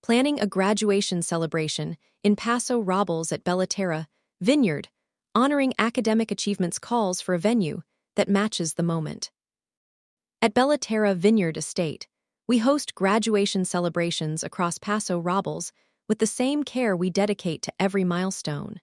planning a graduation celebration in Paso Robles at Bellaterra Vineyard, honoring academic achievements calls for a venue that matches the moment. At Bellaterra Vineyard Estate, we host graduation celebrations across Paso Robles with the same care we dedicate to every milestone.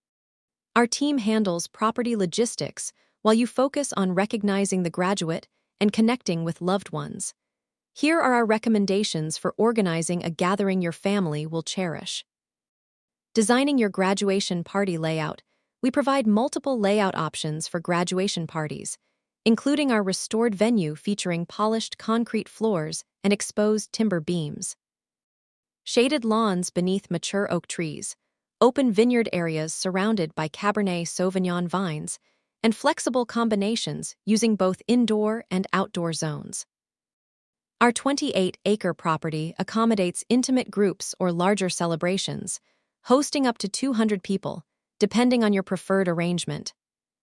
Our team handles property logistics while you focus on recognizing the graduate and connecting with loved ones. Here are our recommendations for organizing a gathering your family will cherish. Designing your graduation party layout. We provide multiple layout options for graduation parties, including our restored venue featuring polished concrete floors and exposed timber beams. Shaded lawns beneath mature oak trees, open vineyard areas surrounded by Cabernet Sauvignon vines, and flexible combinations using both indoor and outdoor zones. Our 28-acre property accommodates intimate groups or larger celebrations, hosting up to 200 people, depending on your preferred arrangement.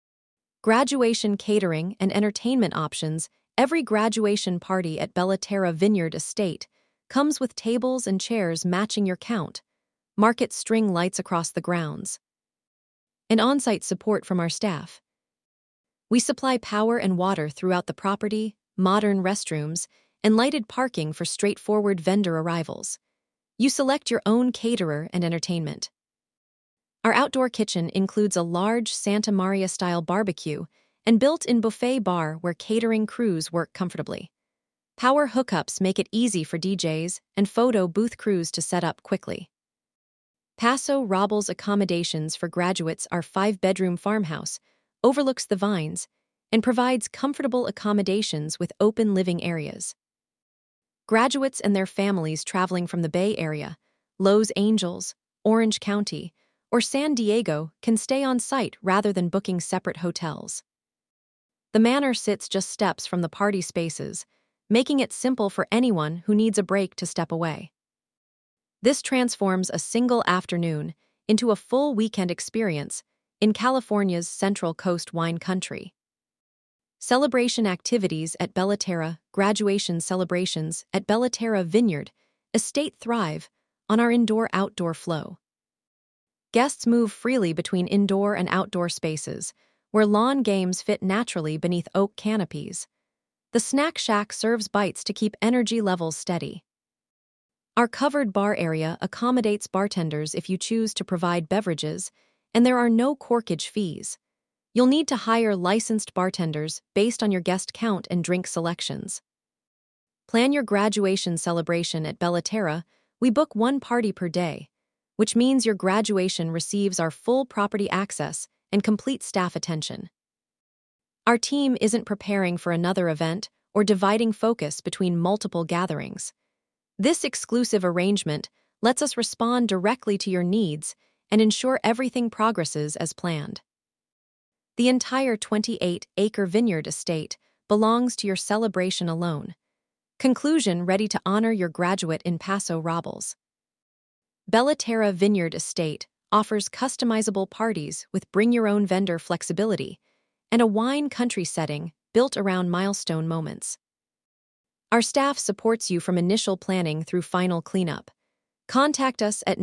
Graduation catering and entertainment options. Every graduation party at Bellaterra Vineyard Estate comes with tables and chairs matching your count, market string lights across the grounds, and on-site support from our staff. We supply power and water throughout the property, modern restrooms, and lighted parking for straightforward vendor arrivals. You select your own caterer and entertainment. Our outdoor kitchen includes a large Santa Maria-style barbecue and built-in buffet bar where catering crews work comfortably. Power hookups make it easy for DJs and photo booth crews to set up quickly. Paso Robles accommodations for graduates. Our 5-bedroom farmhouse overlooks the vines and provides comfortable accommodations with open living areas. Graduates and their families traveling from the Bay Area, Los Angeles, Orange County, or San Diego can stay on site rather than booking separate hotels. The manor sits just steps from the party spaces, making it simple for anyone who needs a break to step away. This transforms a single afternoon into a full weekend experience in California's Central Coast wine country. Celebration activities at Bellaterra. Graduation celebrations at Bellaterra Vineyard Estate thrive on our indoor-outdoor flow. Guests move freely between indoor and outdoor spaces, where lawn games fit naturally beneath oak canopies. The snack shack serves bites to keep energy levels steady. Our covered bar area accommodates bartenders if you choose to provide beverages, and there are no corkage fees. You'll need to hire licensed bartenders based on your guest count and drink selections. Plan your graduation celebration at Bellaterra. We book one party per day, which means your graduation receives our full property access and complete staff attention. Our team isn't preparing for another event or dividing focus between multiple gatherings. This exclusive arrangement lets us respond directly to your needs and ensure everything progresses as planned. The entire 28-acre vineyard estate belongs to your celebration alone. Conclusion: ready to honor your graduate in Paso Robles. Bellaterra Vineyard Estate offers customizable parties with bring-your-own vendor flexibility and a wine country setting built around milestone moments. Our staff supports you from initial planning through final cleanup. Contact us at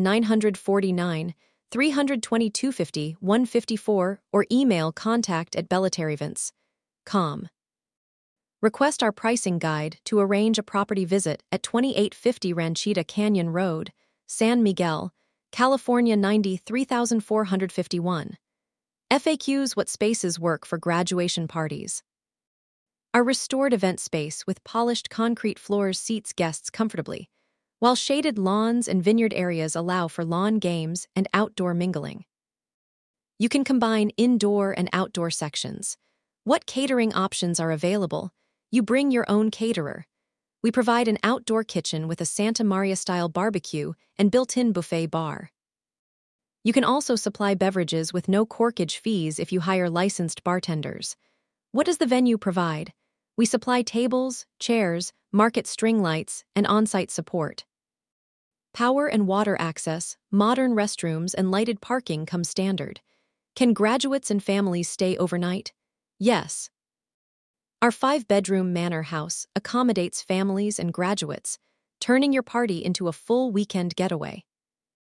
949-322-50-154 or email contact@bellaterraevents.com. Request our pricing guide to arrange a property visit at 2850 Ranchita Canyon Road, San Miguel, California 93451. FAQs: what spaces work for graduation parties? Our restored event space with polished concrete floors seats guests comfortably, while shaded lawns and vineyard areas allow for lawn games and outdoor mingling. You can combine indoor and outdoor sections. What catering options are available? You bring your own caterer. We provide an outdoor kitchen with a Santa Maria-style barbecue and built-in buffet bar. You can also supply beverages with no corkage fees if you hire licensed bartenders. What does the venue provide? We supply tables, chairs, market string lights, and on-site support. Power and water access, modern restrooms, and lighted parking come standard. Can graduates and families stay overnight? Yes. Our 5-bedroom manor house accommodates families and graduates turning your party into a full weekend getaway.